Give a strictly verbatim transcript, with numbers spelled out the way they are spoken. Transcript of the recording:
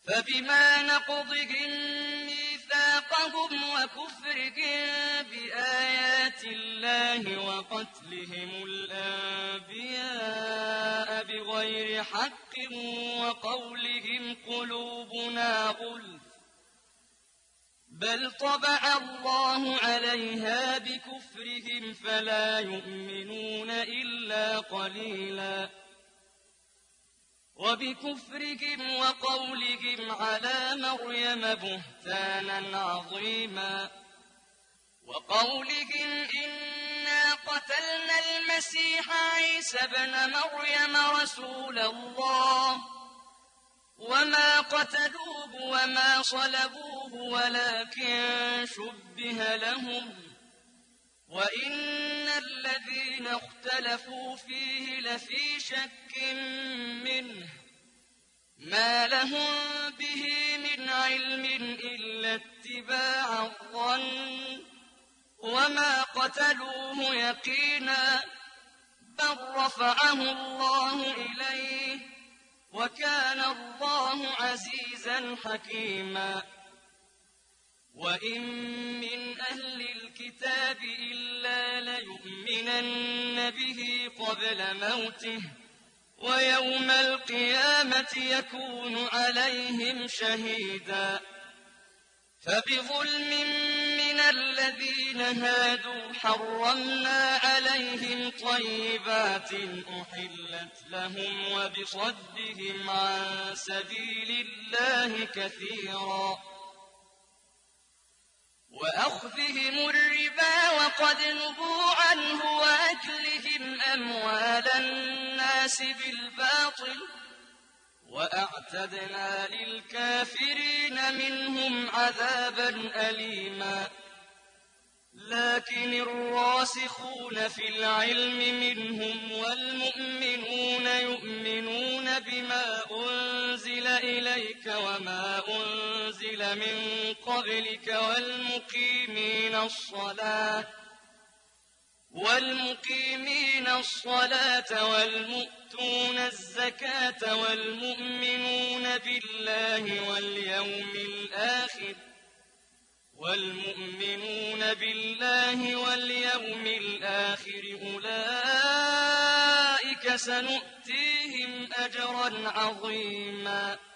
فبما نقضهم ميثاقهم وكفرهم بآيات الله وقتلهم الأنبياء بغير حق وقولهم قلوبنا غلف بل طبع الله عليها بكفرهم فلا يؤمنون إلا قليلا وبكفرهم وقولهم على مريم بهتانا عظيما وقولهم إنا قتلنا المسيح عيسى ابن مريم رسول الله وما قتلوه وما صلبوه ولكن شبه لهم وإن الذين اختلفوا فيه لفي شك منه ما لهم به من علم إلا اتباع الظن وما قتلوه يقينا بل رفعه الله إليه وكان الله عزيزا حكيما وإن من أهل الكتاب إلا ليؤمنن به قبل موته ويوم القيامة يكون عليهم شهيدا فبظلم من الذين هادوا حرمنا عليهم طيبات أحلت لهم وبصدهم عن سبيل الله كثيرا وأخذهم الربا وقد نهوا عنه وأكلهم أموال الناس بالباطل وأعتدنا للكافرين منهم عذابا أليما لكن الراسخون في العلم منهم والمؤمنون يؤمنون بما أنزل إليك وما أنزل من قبلك والمقيمين الصلاة والمقيمين الصلاة والمؤتون الزكاة والمؤمنون بالله واليوم الآخر والمؤمنون بالله واليوم الآخر أولئك سنؤتيهم أجرا عظيما